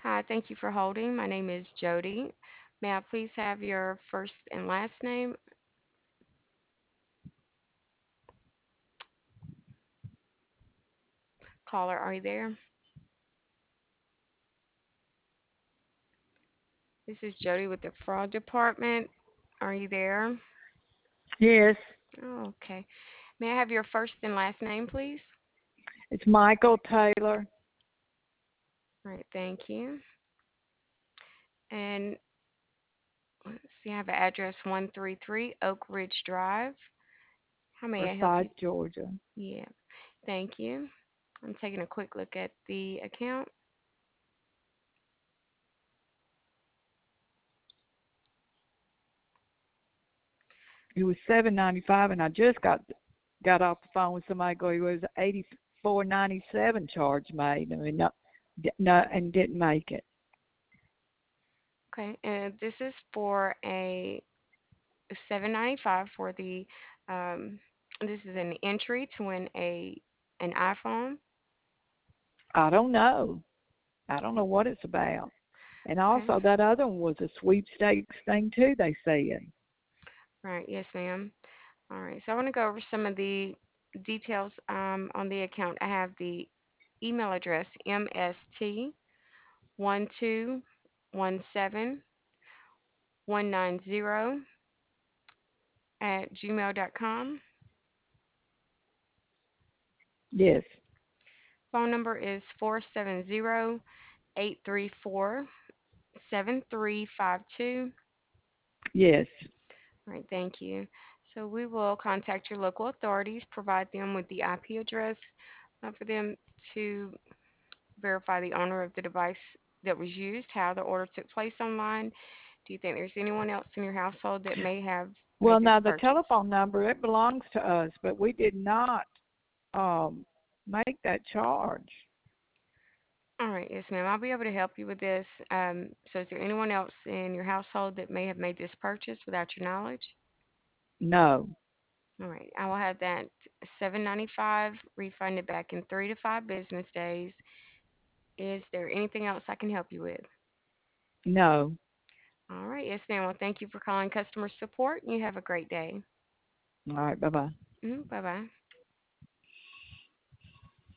Hi, thank you for holding. My name is Jody. May I please have your first and last name? Caller, are you there? This is Jody with the fraud department. Are you there? Yes, Oh, okay. May I have your first and last name, please? it's Michael Taylor. All right, thank you. And let's see, I have an address 133 Oak Ridge Drive. How may I help you? Forsyth, Georgia. Yeah, thank you. I'm taking a quick look at the account. It was $7.95, and I just got off the phone with somebody. Go, it was 84.97 charge made. I mean, no, and didn't make it. Okay, and this is for a 795 for the um, this is an entry to win an iPhone. I don't know. I don't know what it's about. And Okay. also, that other one was a sweepstakes thing too. They said. Right. Yes, ma'am. All right. So I want to go over some of the details on the account. I have the email address mst1217190190 at gmail.com. Yes, Phone number is 470-834-7352. yes. All right, thank you. So we will contact your local authorities, provide them with the IP address for them to verify the owner of the device that was used, how the order took place online. Do you think there's anyone else in your household that may have Well, made this now the purchase? telephone number it belongs to us, but we did not um make that charge. All right, yes, ma'am. I'll be able to help you with this. So is there anyone else in your household that may have made this purchase without your knowledge? No, All right, I will have that 795 refunded back in 3 to 5 business days. Is there anything else I can help you with? no. All right. Yes, ma'am. Well, thank you for calling customer support. You have a great day. All right, bye bye. Bye bye.